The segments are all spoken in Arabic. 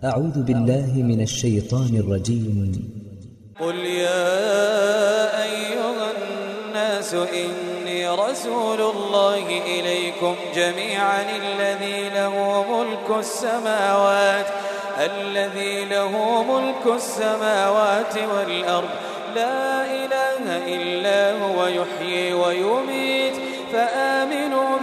أعوذ بالله من الشيطان الرجيم. قل يا أيها الناس إني رسول الله إليكم جميعا الذي له ملك السماوات والأرض لا إله إلا هو يحيي ويميت فآمنوا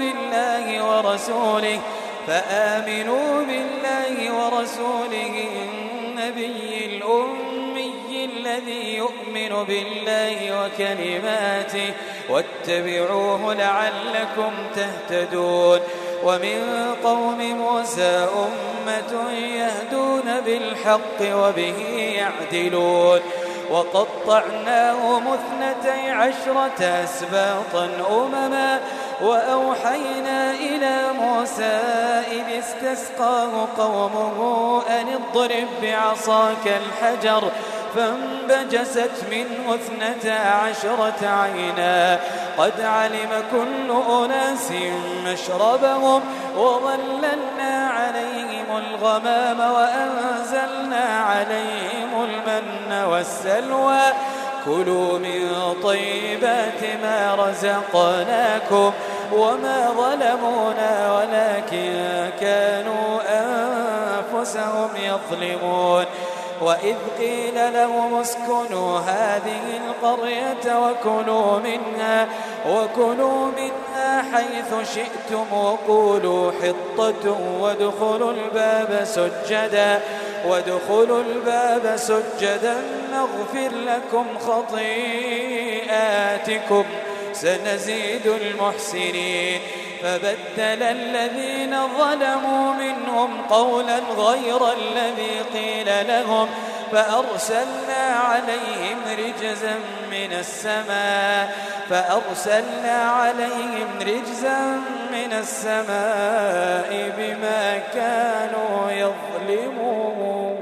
بالله ورسوله النبي الأمي الذي يؤمن بالله وكلماته واتبعوه لعلكم تهتدون. ومن قوم موسى أمة يهدون بالحق وبه يعدلون. وقطعناهم 12 أسباطا أمما وأوحينا إلى موسى إذ استسقاه قومه أن اضرب بعصاك الحجر فانبجست منه 12 عينا قد علم كل أناس مشربهم وظللنا عليهم الغمام وأنزلنا عليهم المن والسلوى كلوا من طيبات ما رزقناكم وما ظلمونا ولكن كانوا أنفسهم يظلمون. وإذ قيل لهم اسكنوا هذه القرية وكلوا منها حيث شئتم وقولوا حطة وادخلوا الباب سجدا نغفر لكم خطيئاتكم سنزيد المحسنين. فبدل الذين ظلموا منهم قولا غير الذي قيل لهم فأرسلنا عليهم رجزا من السماء بما كانوا يظلمون.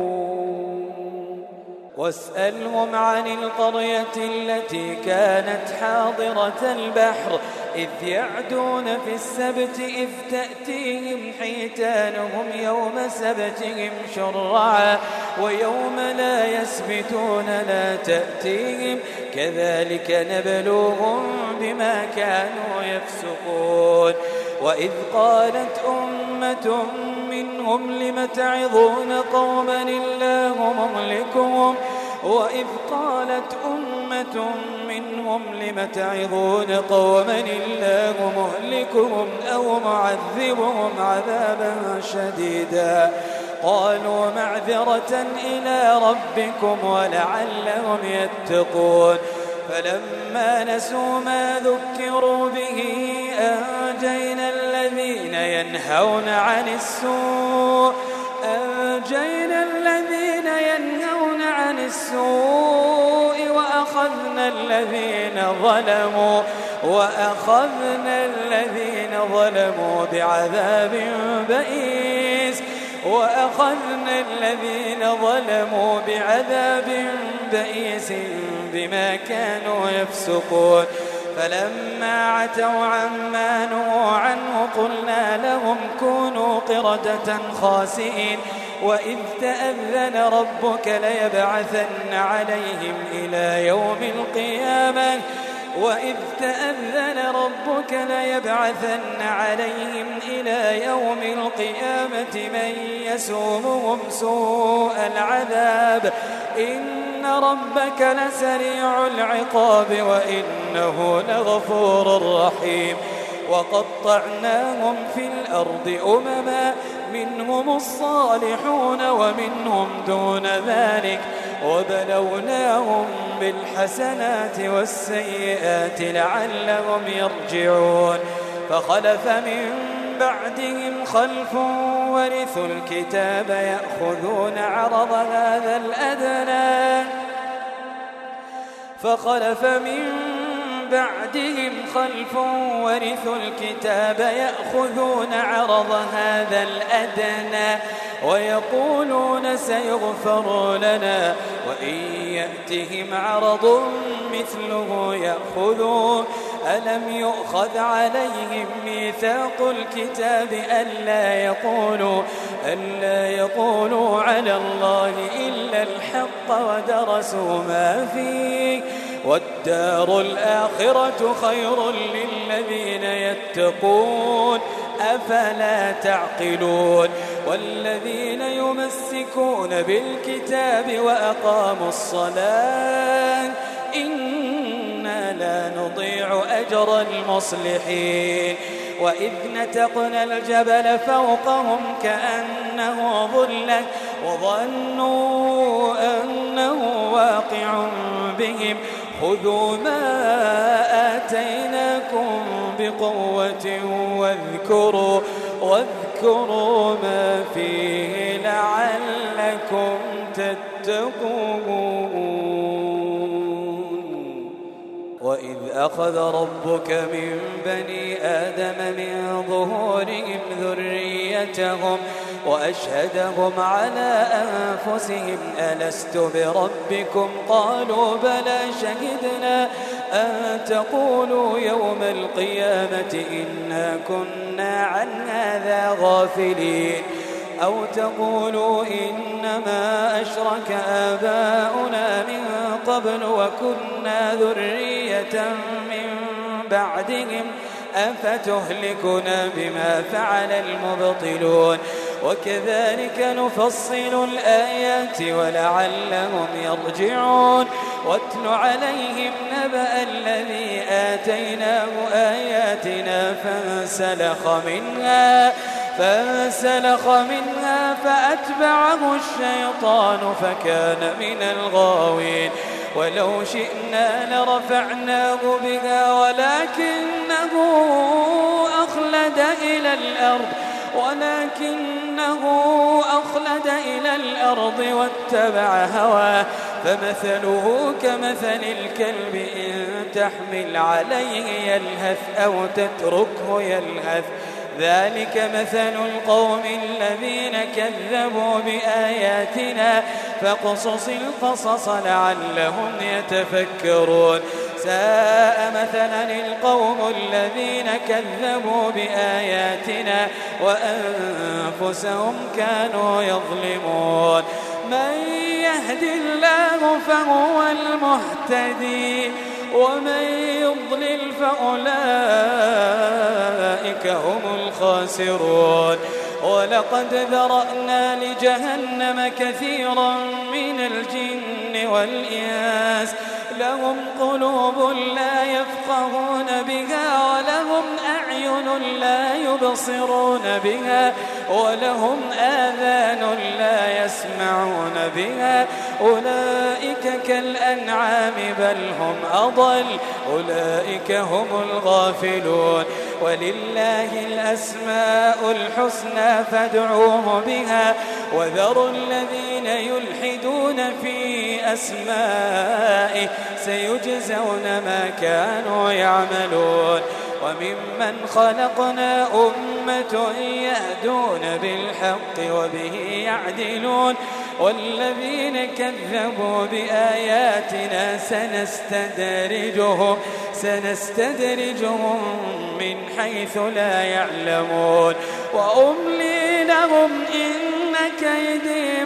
واسألهم عن القرية التي كانت حاضرة البحر إذ يعدون في السبت إذ تأتيهم حيتانهم يوم سبتهم شرعا ويوم لا يسبتون لا تأتيهم كذلك نبلوهم بما كانوا يفسقون. وإذ قالت أمة منهم لم تعظون قوما الله مهلكهم أو معذبهم عذابا شديدا قالوا معذرة إلى ربكم ولعلهم يتقون. فلما نسوا ما ذكروا به أنجينا الذين ينهون عن السوء وأخذنا الذين ظلموا بعذاب بئيس بما كانوا يفسقون. فلما عتوا عما نهوا عنه قلنا لهم كونوا قردة خاسئين. وإذ تأذن ربك ليبعثن عليهم إلى يوم القيامة من يسومهم سوء العذاب إن ربك لسريع العقاب وإنه لغفور رحيم. وقطعناهم في الأرض أمما منهم الصالحون ومنهم دون ذلك وبلوناهم بالحسنات والسيئات لعلهم يرجعون. فخلف من بعدهم خلف ورثوا الكتاب يأخذون عرض هذا الأدنى ويقولون سيغفر لنا وإن يأتهم عرض مثله يأخذوه. ألم يؤخذ عليهم ميثاق الكتاب ألا يقولوا على الله إلا الحق ودرسوا ما فيه والدار الآخرة خير للذين يتقون أفلا تعقلون والذين يمسكون بالكتاب وأقاموا الصلاة إنا لا نضيع أجر المصلحين وإذ نتقنا الجبل فوقهم كأنه ظلة وظنوا أنه واقع بهم خذوا ما آتيناكم بقوة واذكروا ما فيه لعلكم تتقون وإذ أخذ ربك من بني آدم من ظهورهم ذريتهم وأشهدهم على أنفسهم ألست بربكم قالوا بلى شهدنا أن تقولوا يوم القيامة إنا كنا عن هذا غافلين أو تقولوا إنما أشرك آباؤنا من قبل وكنا ذرية من بعدهم أفتهلكنا بما فعل المبطلون وكذلك نفصل الآيات ولعلهم يرجعون واتل عليهم نبأ الذي آتيناه آياتنا فانسلخ منها فأتبعه الشيطان فكان من الغاوين ولو شئنا لرفعناه بها ولكنه أخلد إلى الأرض واتبع هواه فمثله كمثل الكلب إن تحمل عليه يلهث أو تتركه يلهث ذلك مثل القوم الذين كذبوا بآياتنا فاقصص القصص لعلهم يتفكرون ساء مثلا القوم الذين كذبوا بآياتنا وأنفسهم كانوا يظلمون من يهد الله فهو المهتدي ومن يضلل فأولئك هم الخاسرون ولقد ذرأنا لجهنم كثيرا من الجن والإنس لهم قلوب لا يفقهون بها ولهم أعين لا يبصرون بها ولهم آذان لا يسمعون بها أولئك كالأنعام بل هم أضل أولئك هم الغافلون ولله الأسماء الحسنى فادعوه بها وذروا الذين يلحدون في أسمائه سيجزون ما كانوا يعملون وممن خلقنا أمة يهدون بالحق وبه يعدلون والذين كذبوا بآياتنا سنستدرجهم من حيث لا يعلمون وأملي لهم إن كيدي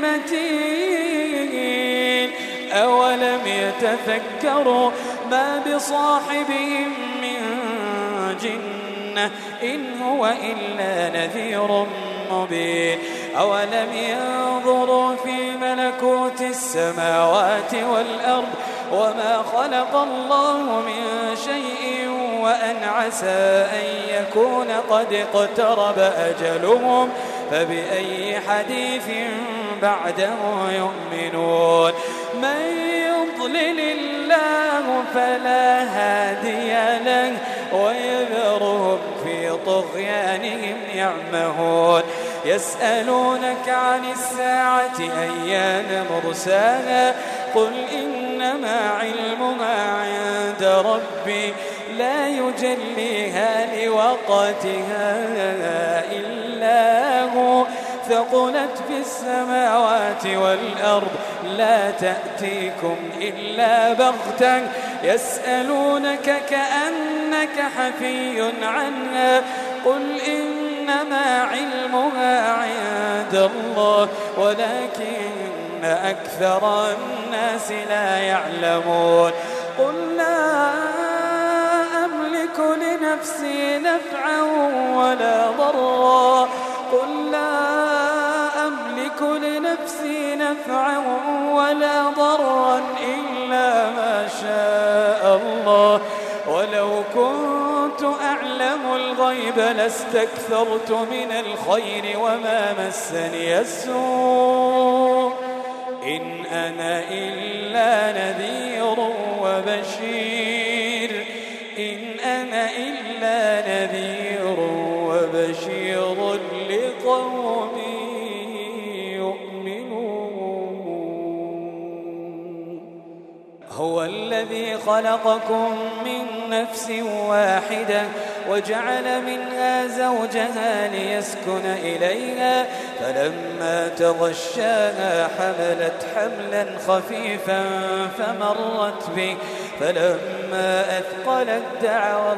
متين أولم يتفكروا ما بصاحبهم من جنة إن هو إلا نذير مبين أولم ينظروا في ملكوت السماوات والأرض وما خلق الله من شيء وأن عسى أن يكون قد اقترب أجلهم فبأي حديث بعده يؤمنون من يضلل الله فلا هادي له ويذرهم في طغيانهم يعمهون يسألونك عن الساعة أيان مرساها قل إنما علمها عند ربي لا يجليها لوقتها إلا هو ثقلت في السماوات والأرض لا تأتيكم إلا بغتة يسألونك كأنك حفي عنها قل إن إنما علمها عند الله ولكن أكثر الناس لا يعلمون. قل لا أملك لنفسي نفعا ولا ضرا ولا ضرا إلا ما شاء الله ولو كنت أعلم الغيب لاستكثرت من الخير وما مسني السوء إن أنا إلا نذير وبشير لقوم هو الذي خلقكم من نفس واحدة وجعل منها زوجها ليسكن إليها فلما تغشاها حملت حملا خفيفا فمرت به فلما أثقلت دعوا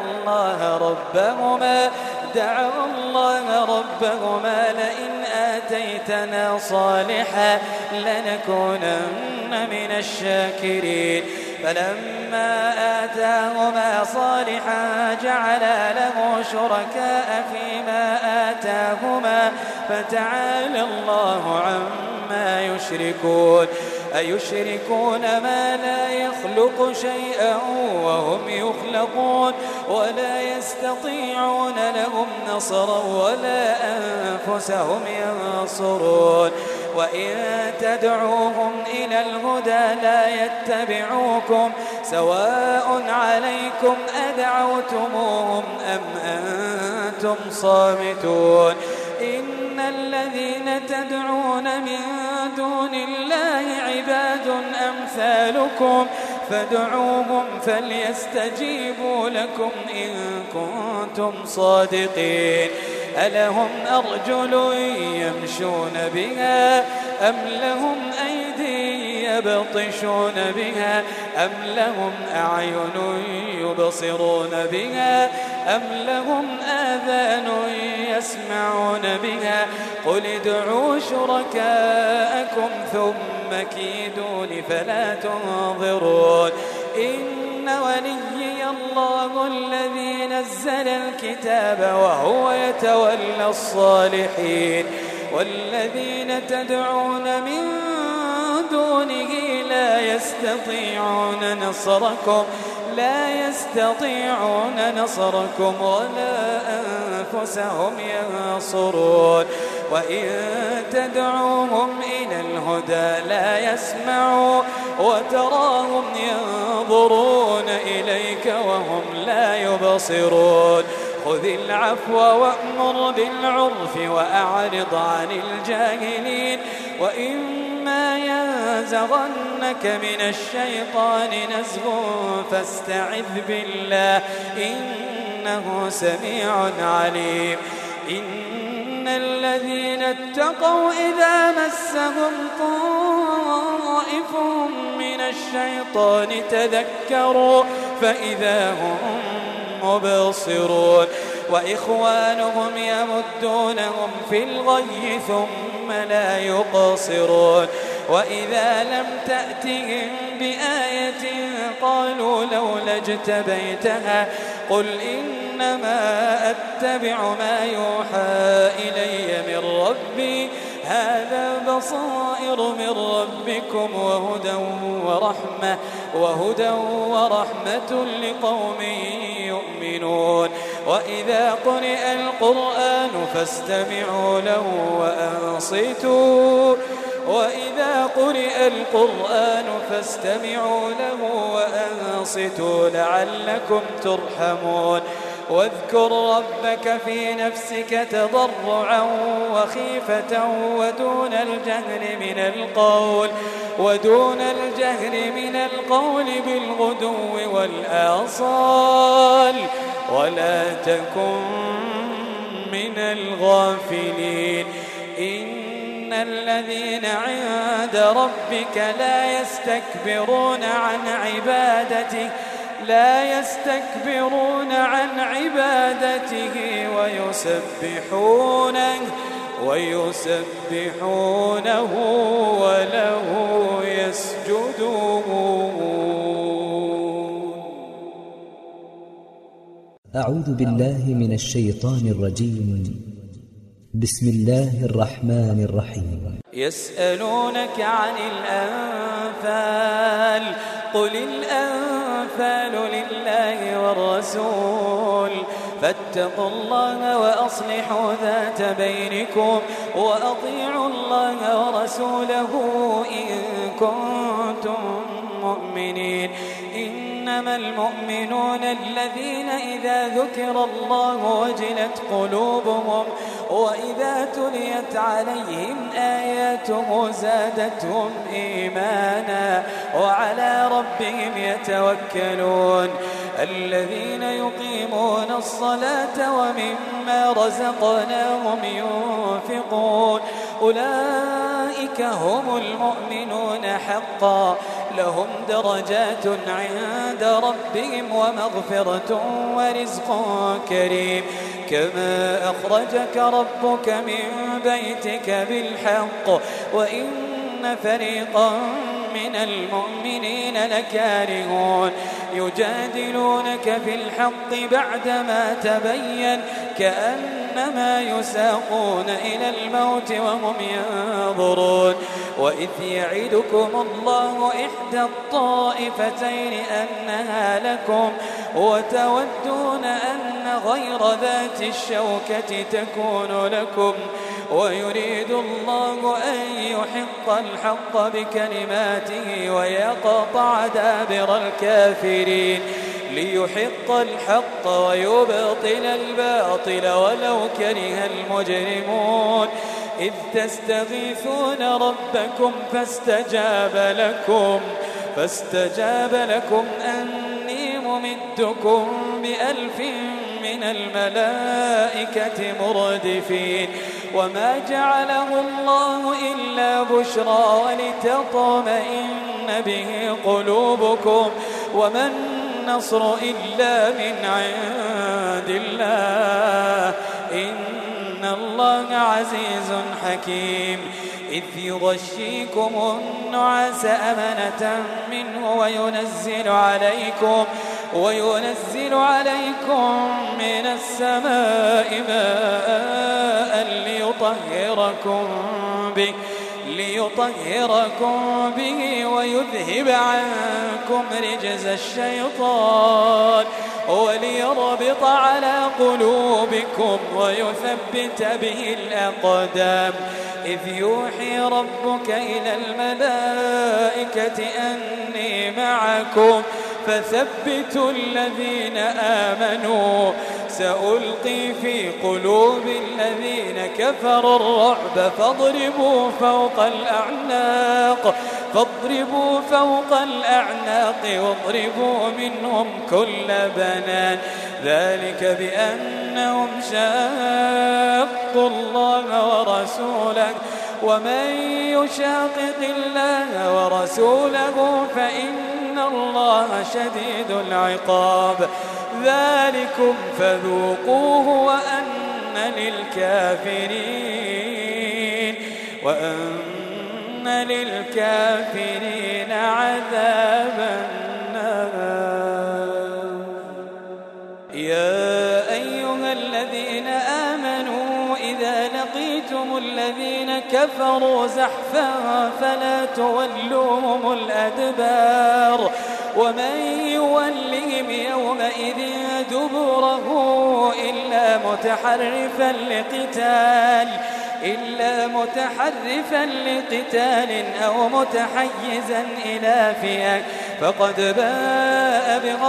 الله ربهما لئن آتيتنا صالحا لنكونن من الشاكرين فلما آتاهما صالحا جعلا له شركاء فيما آتاهما فتعالى الله عما يشركون أيشركون ما لا يخلق شيئا وهم يخلقون ولا يستطيعون لهم نصرا ولا أنفسهم ينصرون وإن تدعوهم إلى الهدى لا يتبعوكم سواء عليكم أدعوتموهم أم أنتم صامتون إن الذين تدعون من دون الله عباد أمثالكم فادعوهم فليستجيبوا لكم إن كنتم صادقين ألهم أرجل يمشون بها أم لهم أيدي يبطشون بها أم لهم أعين يبصرون بها أم لهم آذان يسمعون بها قل ادعوا شركاءكم ثم كيدون فلا تنظرون إن وليي الله الذي نزل الكتاب وهو يتولى الصالحين والذين تدعون من دونه لا يستطيعون نصركم ولا أنفسهم ينصرون وإن تدعوهم إلى الهدى لا يسمعوا وتراهم ينظرون إليك وهم لا يبصرون خذ العفو وأمر بالعرف وأعرض عن الجاهلين وإما ينزغنك من الشيطان نزغ فاستعذ بالله إنه سميع عليم إن الذين اتقوا إذا مسهم طائف من الشيطان تذكروا فإذا هم مبصرون وإخوانهم يمدونهم في الغي ثم لا يقصرون وإذا لم تأتهم بآية قالوا لولا اجتبيتها قل إنما أتبع ما يوحى إلي من ربي هذا بصائر من ربكم وهدى ورحمة لقوم يؤمنون وإذا قرئ القرآن فاستمعوا له وأنصتوا لعلكم ترحمون واذكر ربك في نفسك تضرعا وخيفة ودون الجهر من القول بالغدو والآصال ولا تكن من الغافلين إن الذين عند ربك لا يستكبرون عن عبادته لا يستكبرون عن عبادته ويسبحونه وله يسجدون. أعوذ بالله من الشيطان الرجيم. بسم الله الرحمن الرحيم. يسألونك عن الأنفال قل الأنفال لله والرسول فاتقوا الله وأصلحوا ذات بينكم وأطيعوا الله ورسوله إن كنتم مؤمنين. إنما المؤمنون الذين إذا ذكر الله وجلت قلوبهم وإذا تليت عليهم آياته زادتهم إيمانا وعلى ربهم يتوكلون. الذين يقيمون الصلاة ومما رزقناهم ينفقون أولئك هم المؤمنون حقا لهم درجات عند ربهم ومغفرة ورزق كريم. كما أخرجك ربك من بيتك بالحق وإن فريقا من المؤمنين لكارهون يجادلونك في الحق بعدما تبين كأنما يساقون إلى الموت وهم ينظرون. وإذ يعدكم الله إحدى الطائفتين أنها لكم وتودون أن غير ذات الشوكة تكون لكم ويريد الله أن يحق الحق بكلماته ويقطع دابر الكافرين ليحق الحق ويبطل الباطل ولو كره المجرمون. إذ تستغيثون ربكم فاستجاب لكم أني ممدكم ب1000 من الملائكة مردفين. وما جعله الله إلا بشرى ولتطمئن به قلوبكم وما النصر إلا من عند الله إن الله عزيز حكيم. إذ يغشيكم النعاس أمنة منه وينزل عليكم من السماء ماء ليطهركم به ويذهب عنكم رجز الشيطان وليربط على قلوبكم ويثبت به الأقدام. إذ يوحي ربك إلى الملائكة أني معكم فثبتوا الذين آمنوا سألقي في قلوب الذين كفروا الرعب فاضربوا فوق الأعناق واضربوا منهم كل بنان. ذلك بأنهم شاقوا الله ورسوله ومن يشاقق الله ورسوله فإن الله شديد العقاب. ذلكم فذوقوه وأن للكافرين عذاب النار. يا أيها الذين آمنوا إذا لقيتم الذين كفروا زحفا فلا تولوهم الأدبار ومن يولهم يومئذ دبره إلا متحرفا لقتال أو متحيزا إلى فئة فقد باء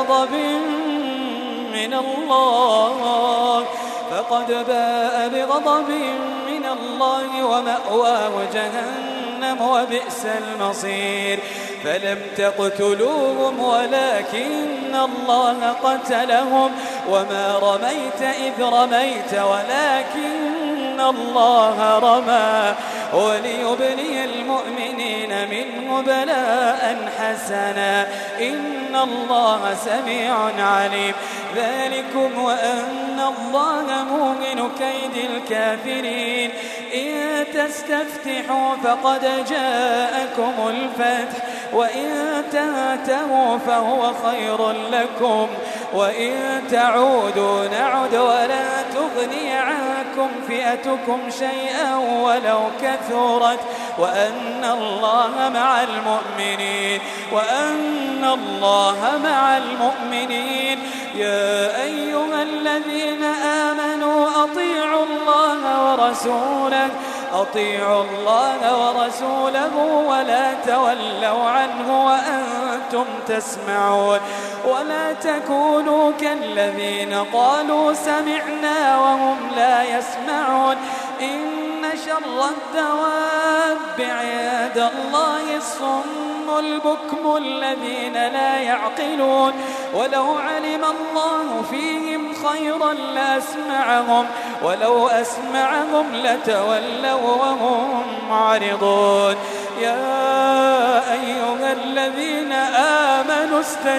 بغضب من الله ومأواه جهنم وبئس المصير. فلم تقتلوهم ولكن الله قتلهم وما رميت إذ رميت ولكن الله رمى وليبلي المؤمنين منه بلاء حسنا إن الله سميع عليم. ذلكم وأن الله موهن كيد الكافرين. إن تستفتحوا فقد جاءكم الفتح وإن تنتهوا فهو خير لكم وإن تعودوا نعد ولا تغني عنكم فئتكم شيئا ولو كثرت وأن الله مع المؤمنين وأن الله مع المؤمنين. يا أيها الذين آمنوا أطيعوا الله ورسوله ولا تولوا عنه وأنتم تسمعون. ولا تكونوا كالذين قالوا سمعنا وهم لا يسمعون. إن شر الدواب عند الله الصم البكم الذين لا يعقلون. ولو علم الله فيهم خيرا لأسمعهم ولو أسمعهم لتولوا وهم معرضون. يا أيها الذين آمنوا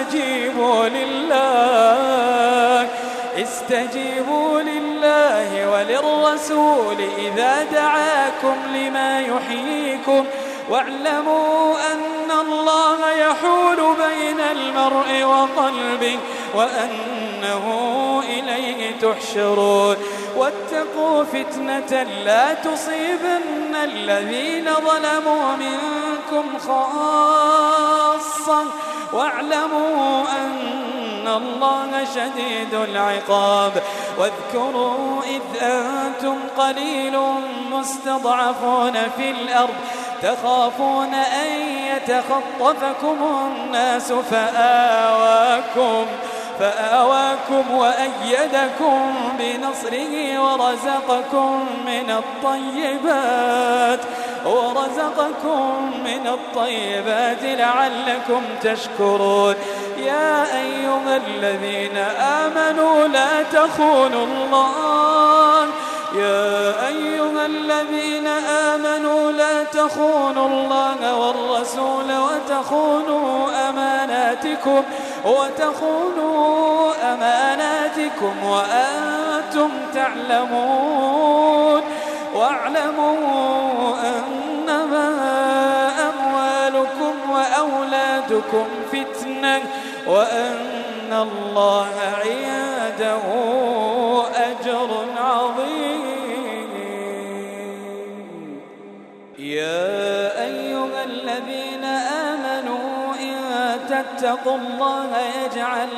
استجيبوا لله وللرسول إذا دعاكم لما يحييكم واعلموا أن الله يحول بين المرء وقلبه وأنه إليه تحشرون. واتقوا فتنة لا تصيبن الذين ظلموا منكم خاصة واعلموا أن الله شديد العقاب. واذكروا إذ أنتم قليل مستضعفون في الأرض تخافون أن يتخطفكم الناس فآواكم وأيدكم بنصره ورزقكم من الطيبات لعلكم تشكرون. يا أيها الذين آمنوا لا تخونوا الله والرسول وتخونوا أماناتكم وأنتم تعلمون. واعلموا أنما أموالكم وأولادكم فتنة وأن الله عنده أجر عظيم. يا أيها الذين آمنوا إن تتقوا الله يجعل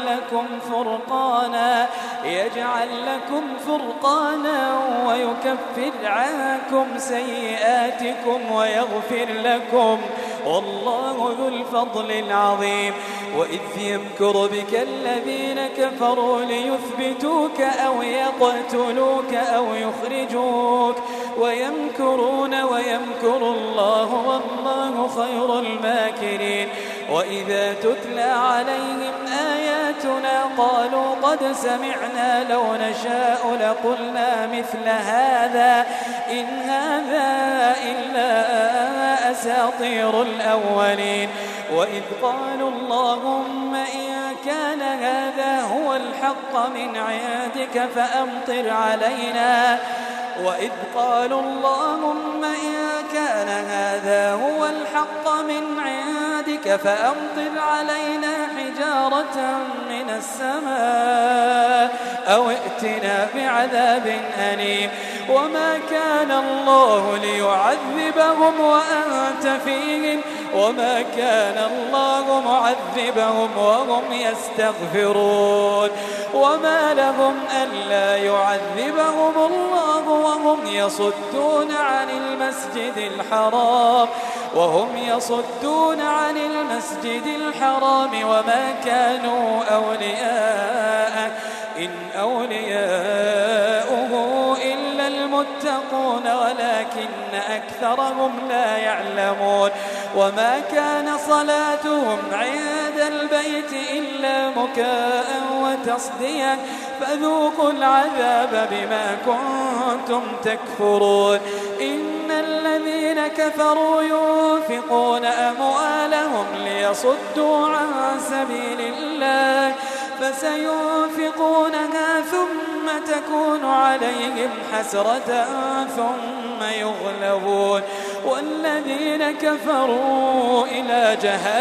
لكم فرقانا ويكفر عنكم سيئاتكم ويغفر لكم والله ذو الفضل العظيم. وإذ يمكر بك الذين كفروا ليثبتوك أو يقتلوك أو يخرجوك ويمكرون ويمكر الله والله خير الماكرين. وإذا تتلى عليهم آياتنا قالوا قد سمعنا لو نشاء لقلنا مثل هذا إن هذا إلا أساطير الأولين. وإذ قالوا اللهم إن كان هذا هو الحق من عندك فأمطر علينا حجارة من السماء أو ائتنا بعذاب أليم. وما كان الله ليعذبهم وأنت فيهم وما كان الله معذبهم وهم يستغفرون. وما لهم ألا يعذبهم الله وهم يصدون عن المسجد الحرام وما كانوا أولياءه إن أولياؤه إلا المتقون ولكن أكثرهم لا يعلمون. وما كان صلاتهم عند البيت إلا مكاء وتصديا فذوقوا العذاب بما كنتم تكفرون. إن الذين كفروا ينفقون ليصدوا عن سبيل الله فسينفقونها ثم تكون عليهم حسرة ثم يغلبون والذين كفروا إلى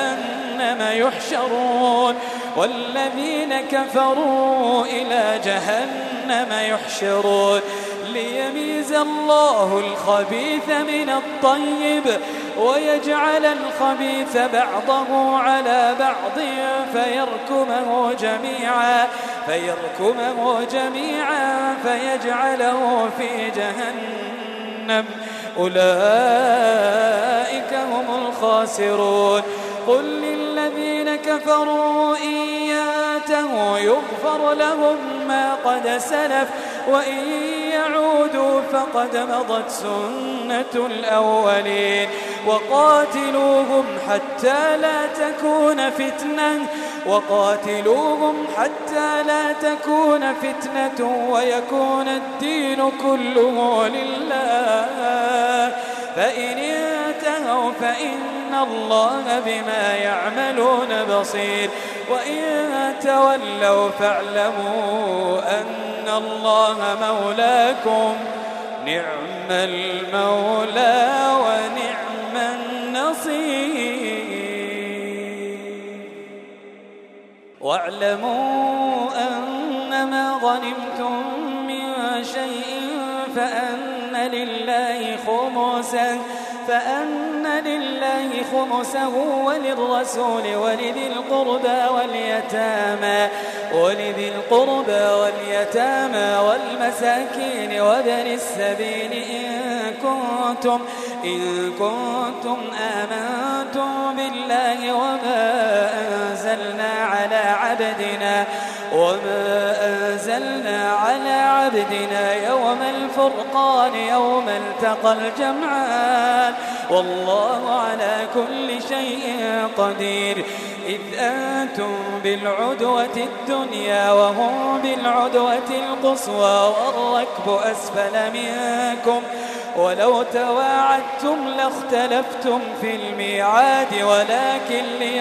جهنم يحشرون ليميز الله الخبيث من الطيب ويجعل الخبيث بعضه على بعض فيركمه جميعا فيجعله في جهنم أولئك هم الخاسرون قل للذين كفروا إن ينتهوا يغفر لهم ما قد سلف وإن يعودوا فقد مضت سنة الأولين وقاتلوهم حتى لا تكون فتنة ويكون الدين كله لله فإن انتهوا فإن الله بما يعملون بصير وإن تولوا فاعلموا أن الله مولاكم نعم المولى ونعم النصير واعلموا أنما غنمتم من شيء فأن لله خمسه وللرسول ولذي القربى واليتامى والمساكين وابن السبيل إن كنتم آمنتم بالله وما أنزلنا على عبدنا يوم الفرقان يوم التقى الجمعان والله على كل شيء قدير إذ أنتم بالعدوة الدنيا وهم بالعدوة القصوى والركب أسفل منكم ولو تواعدتم لاختلفتم في الميعاد ولكن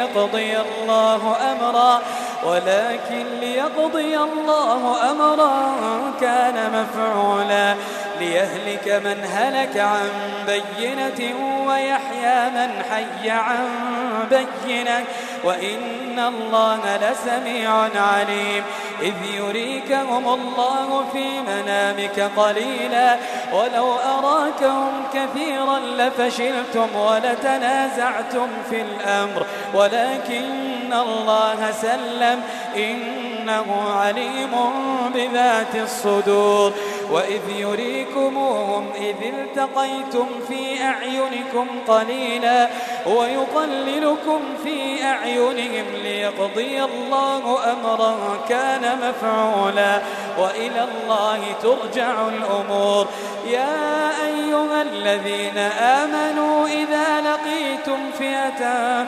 ليقضي الله أمرا كان مفعولا ليهلك من هلك عن بينة ويحيى من حي عن بينة وإن الله لسميع عليم إذ يريكهم الله في منامك قليلا ولو أراكهم كثيرا لفشلتم ولتنازعتم في الأمر ولكن الله سلم إنه عليم بذات الصدور وإذ يريكموهم إذ التقيتم في أعينكم قليلا ويقللكم في أعينهم ليقضي الله أمرا كان مفعولا وإلى الله ترجع الأمور يا أيها الذين آمنوا إذا لقيتم فئة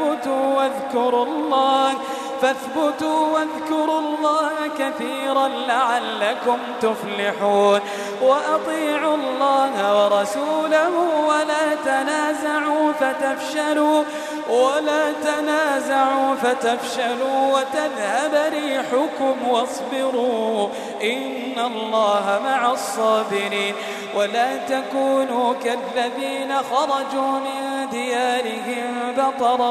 فاثبتوا واذكروا الله كثيرا لعلكم تفلحون وأطيعوا الله ورسوله ولا تنازعوا فتفشلوا وتذهب ريحكم واصبروا إن الله مع الصابرين ولا تكونوا كالذين خرجوا من ديارهم بطرا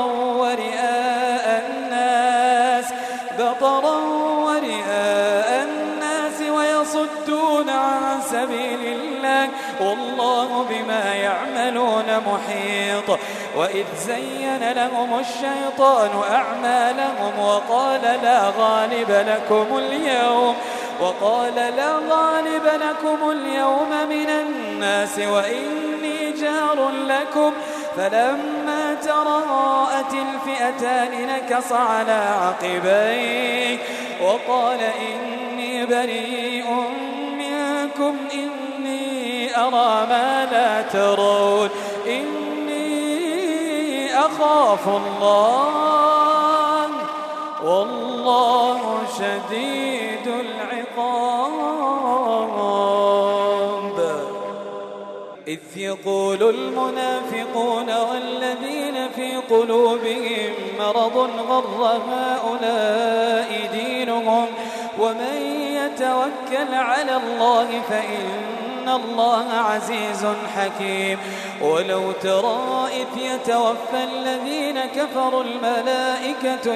ورئاء الناس ويصدون عن سبيل الله والله بما يعملون محيط وإذ زين لهم الشيطان أعمالهم وقال لا غالب لكم اليوم من الناس وإني جار لكم فلما تراءت الفئتان نكص على عقبيه وقال إني بريء منكم إني أرى ما لا ترون إني أخاف الله والله شديد العقاب إذ يقول المنافقون والذين في قلوبهم مرض غر هؤلاء دينهم ومن يتوكل على الله فإن الله عزيز حكيم. ولو ترى إذ يتوفى الذين كفروا الملائكة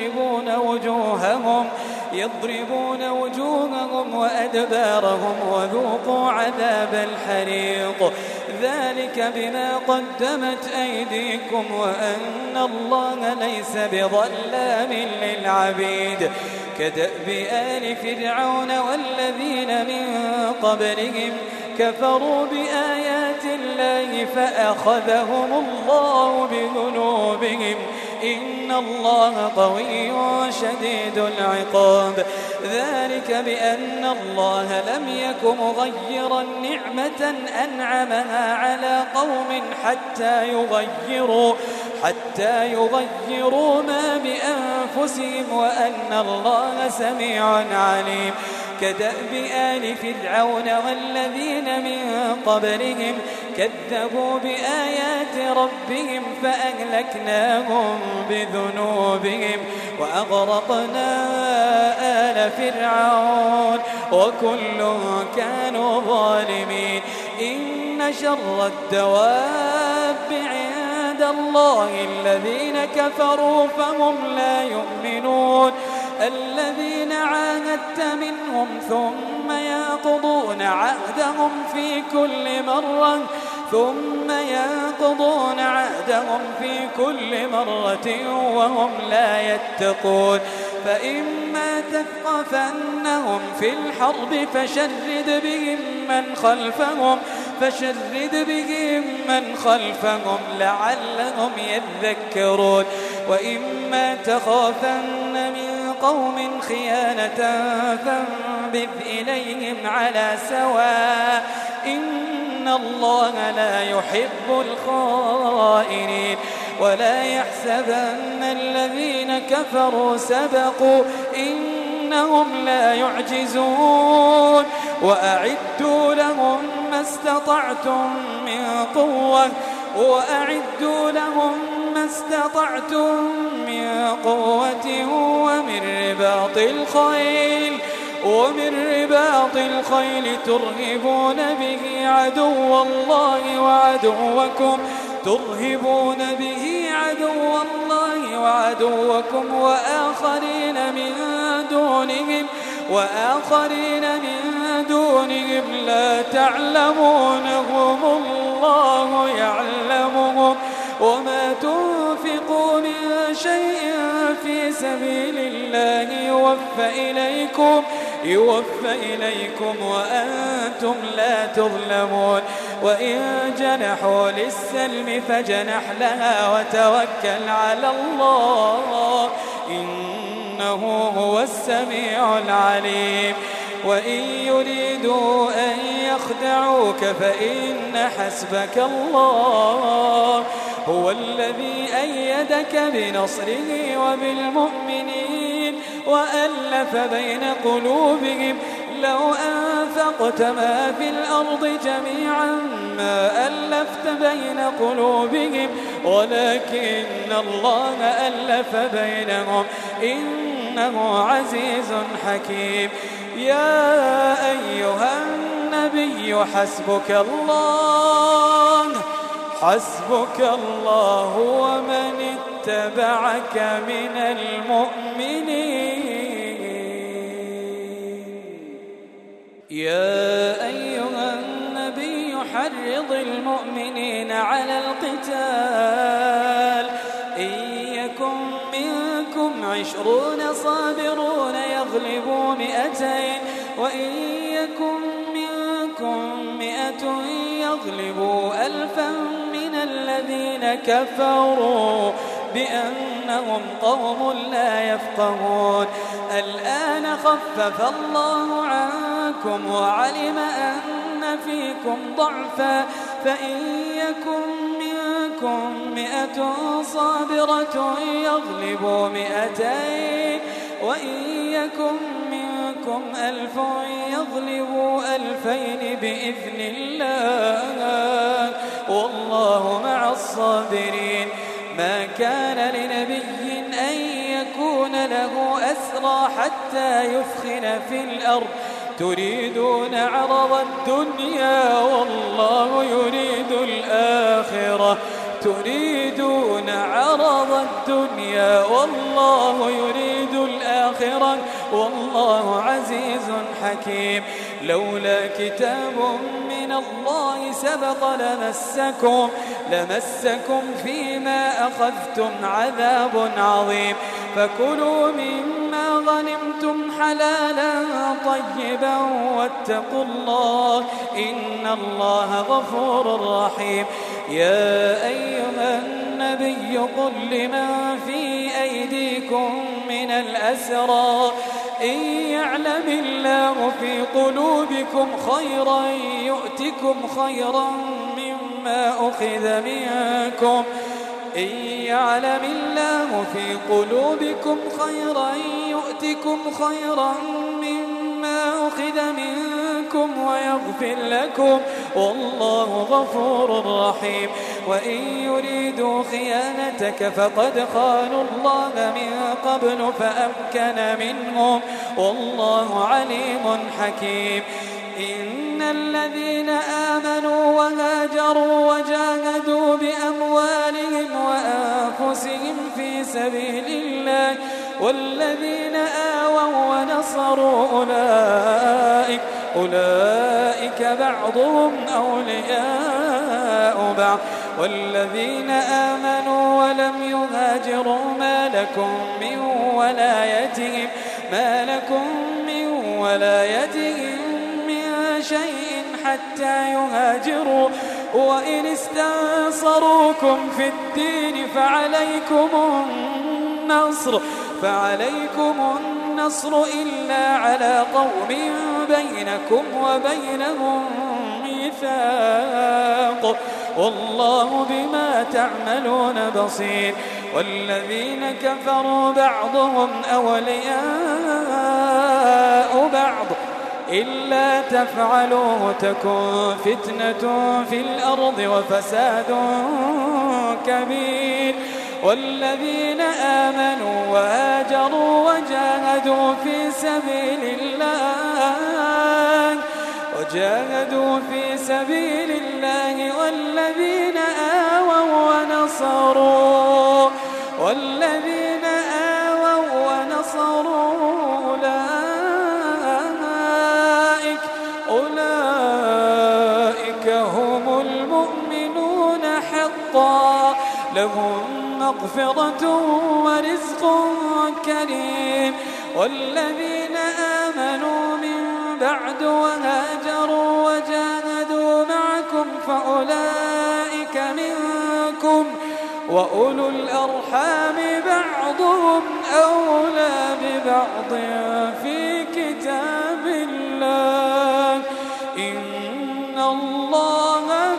يضربون وجوههم وأدبارهم وذوقوا عذاب الحريق ذلك بما قدمت أيديكم وأن الله ليس بظلام للعبيد. كدأب آل فرعون والذين من قبلهم كفروا بآيات الله فأخذهم الله بذنوبهم إن الله قوي شديد العقاب. ذلك بأن الله لم يك مغيرا نعمة أنعمها على قوم حتى يغيروا ما بأنفسهم وأن الله سميع عليم. كدأب آل فرعون والذين من قبلهم كذبوا بآيات ربهم فأهلكناهم بذنوبهم وأغرقنا آل فرعون وكل كانوا ظالمين. إن شر الدواب عند الله الذين كفروا فهم لا يؤمنون الذين عاهدت منهم ثم ينقضون عهدهم في كل مرة وهم لا يتقون. فإما تثقفنهم في الحرب فشرد بهم من خلفهم لعلهم يذكرون. وإما تخافن من قوم خيانة فانبذ إليهم على سواء إن الله لا يحب الخائنين. ولا يحسبن الذين كفروا سبقوا إنهم لا يعجزون. وأعدوا لهم ما استطعتم من قوة ومن رباط الخيل ترهبون به عدو الله وعدوكم وآخرين من دونهم لا تعلمونهم الله يعلمهم. وما تنفقوا من شيء في سبيل الله يوفى إليكم وأنتم لا تظلمون. وإن جنحوا للسلم فجنح لها وتوكل على الله إنه هو السميع العليم. وإن يريدوا أن يخدعوك فإن حسبك الله هو الذي أيدك بنصره وبالمؤمنين وألف بين قلوبهم. لو أنفقت ما في الأرض جميعا ما ألفت بين قلوبهم ولكن الله ألف بينهم إنه عزيز حكيم. يا أيها النبي حسبك الله ومن اتبعك من المؤمنين. يا أيها النبي حرض المؤمنين على القتال إن يكن منكم 20 صابرون يغلبوا 200 وإن يكن منكم 100 يغلبوا 1000 من الذين كفروا بأنهم قوم لا يفقهون. الآن خفف الله عنكم وعلم أن فيكم ضعفا فإن يكن منكم 100 صابرة يغلبوا 200 وإن يكن منكم 1000 يغلبوا 2000 بإذن الله والله مع الصابرين. ما كان لنبي أن يكون له أسرى حتى يثخن في الأرض تريدون عرض الدنيا والله يريد الآخرة تريدون عرض الدنيا والله يريد الآخرة والله عزيز حكيم لولا كتاب من الله سبق لمسكم فيما أخذتم عذاب عظيم فكلوا مما غنمتم حلالا طيبا واتقوا الله إن الله غفور رحيم يا أيها النبي قل لمن في أيديكم من الأسرى إن يعلم الله في قلوبكم خيرا يؤتكم خيرا مما أخذ منكم إن يعلم الله في قلوبكم خيرا يؤتكم خيرا مما أخذ منكم ويغفر لكم والله غفور رحيم وإن يريدوا خيانتك فقد خانوا الله من قبل فأمكن منهم والله عليم حكيم إن الذين آمنوا وهاجروا وجاهدوا بأموالهم وأنفسهم في سبيل الله والذين آووا ونصروا أولئك بعضهم أولياء بعض والذين آمنوا ولم يهاجروا ما لكم من ولايتهم من شيء حتى يهاجروا وإن استنصروكم في الدين فعليكم النصر إلا على قوم بينكم وبينهم ميثاق والله بما تعملون بصير والذين كفروا بعضهم أولياء بعض إلا تفعلوه تكن فتنة في الأرض وفساد كبير والذين آمنوا وهاجروا وجاهدوا في سبيل الله والذين آووا ونصروا أولئك هم المؤمنون حقا لهم مغفرة ورزق كريم والذين آمنوا من بعد وهاجروا وجاهدوا معكم فأولئك منكم وأولو الأرحام بعضهم أولى ببعض في كتاب الله إن الله